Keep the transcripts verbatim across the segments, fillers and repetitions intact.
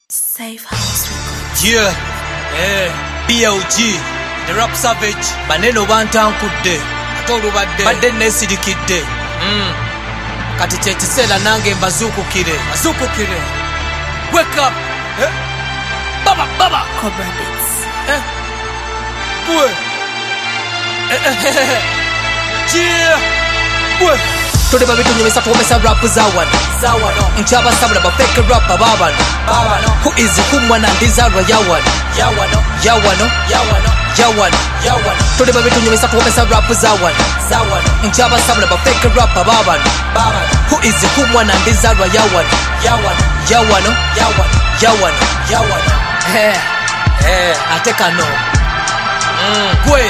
Safe House Records. Yeah, yeah. B L G, the rap savage. Maneno bantankudde, atolubadde, badde nesirikidde. Mm. Kati kye kiseera nange mbazuukukire, bazuukukire. Wake up. Eh? Baba, baba. Cobra Beats. Eh? Boy. Eh, eh, eh. Yeah. Boy. Tuli babitu nyumisa tuomesa rap zawano Zawano Nchaba sabula ba fake rap babano Babano Who is who mwana ndizarwa yawano Yawano Yawano Yawano Yawano Yawano Tuli babitu nyumisa tuomesa rap zawano Zawano Nchaba sabula ba fake rap babano Babano Who is who mwana ndizarwa yawano Yawano Yawano Yawano Yawano Yawano Eh Eh Ateka no Mm Kwe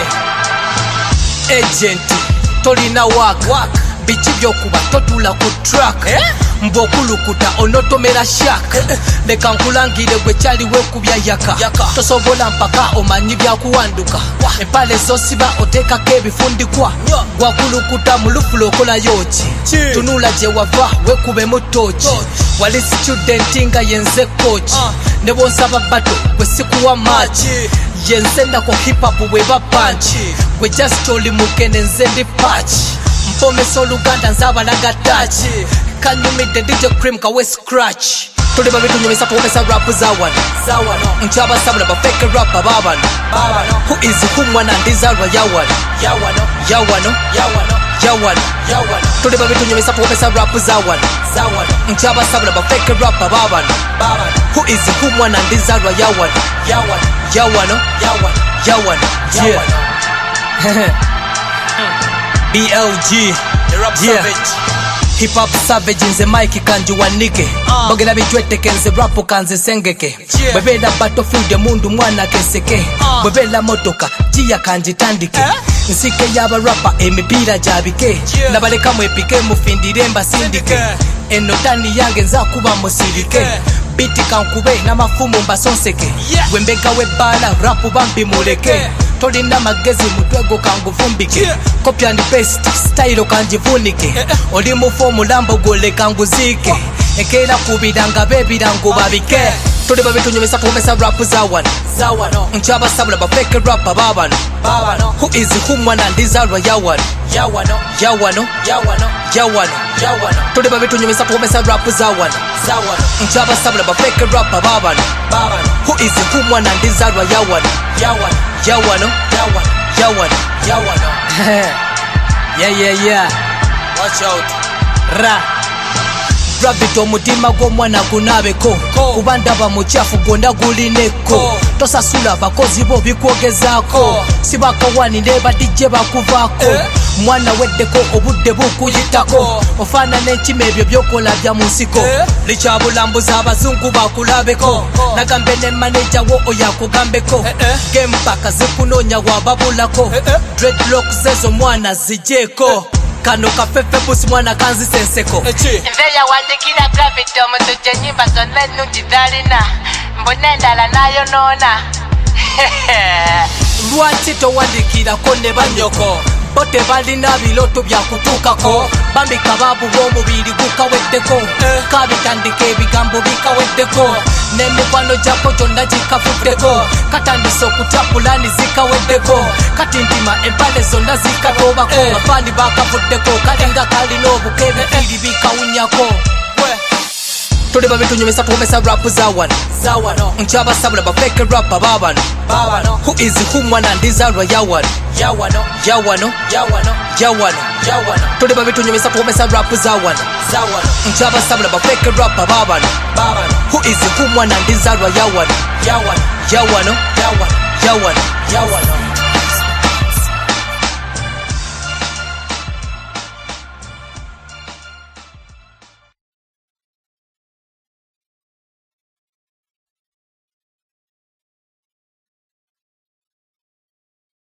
Agent Tolina work Work Bichi byokuba totula ku track eh? Mbokulukuta onotomera shaka eh, eh. Leka nkulangire gwe kyali wekubya yaka, yaka. Tosobola mpaka omanyi byakuwanduka empale zosiba oteekako ebifundikwa gwakulukuta mulufulo okola yoki tunula gye wava wekube mu toki wali student nga yenze coach uh. Ne bonsaba bato gwe sikuwa match yenze ndako hip hop bweba punch gwe just oli mukene nze ndi patch Mpomeso Luganda nzabalaga touch kanyumidde D J Cream kawe scratch tuli babitu nyumisa tuomesa rap zawano Zawano Nchaba sabula ba fake rap babano Babano Who is who mwana ndizarwa yawano Yawano Yawano Yawano Yawano Yawano Tuli babitu nyumisa tuomesa rap zawano Zawano Nchaba sabula ba fake rap babano Babano Who is who mwana ndizarwa yawano Yawano Yawano Yawano Yawano Yawano B L G, the rap yeah. Savage. Hip hop savage nze Mike kanji wanike uh. Bogera bitweteke nze rap kanze sengeke yeah. Bwebela battlefield mundu mwana keseke uh. Bwebela motoka jia kanji tandike eh? Nsike yaba rapper emipira jabike yeah. Nabaleka mwepike mufindire mbasindike yeah. Eno tani yange nza kuba musirike yeah. Biti kankube na mafumu mbasonseke yeah. Wembeka webala rapu bambi muleke yeah. Tolina magezi mutwego kanguvumbike yeah. Copy and paste style kanjivunike eh, eh. Oli mu formula gole kanguzike oh. Ekera kubiranga bebirango babike eh. Tuli babitu nyumisa tuomesa rap zawano Zawano Nchaba sabula ba fake rap babano Babano Who is who mwana ndizarwa yawano Yawano Yawano Yawano Yawano Yawano Tuli babitu nyumisa tuomesa rap zawano Zawano Nchaba sabula ba fake rap babano Babano Who is who mwana ndizarwa yawano Yawano Yawano Yawano Yawano Yawano Yeah yeah yeah Watch out Ra Rabbit omutima gw'omwana gunabeko kubanda bamuchafu gonda gulineko tosasula bakozi bo bikwogezaako sibakawani ndeba D J bakuvako eh? Mwana weddeko obudde bukuyitako ofana n'ekima ebyo byokola bya munsiko eh? Lichabulambuza abazungu bakulabeko nagambe ne manager wo oyakugambeko eh, eh? Game paka zikunoonya wababulako eh, eh? Dreadlock zezo mwana zijeko Kano kafefe busi mwana kanzi senseko Nzeya wandikira gravity omutuje nyimba zonna ennungi zalina mbona endala nayo noona Lwaki towandikirako ne banyoko bote balina biloto byakutuukako bambika babu b'omubiri gukaweddeko eh. Kabitandika ebigambo bikaweddeko n'emikwano gyako gyonna gikavuddeko katandise okutapulani zikaweddeko kati ntima empale zonna zikatobako eh. Abafaani bakavuddeko kalinga kalina obukebe biri bikawunyako Tuli babitu nyumisa tuomesa rap zawano Zawano Nchaba sabula ba fake rap babano Babano Who is who mwana ndizarwa yawano Yawano Yawano Yawano Yawano Yawano Tuli babitu nyumisa tuomesa rap zawano Zawano Nchaba sabula ba fake rap babano Babano Who is who mwana ndizarwa yawano Yawano Yawano Yawano Yawano Yawano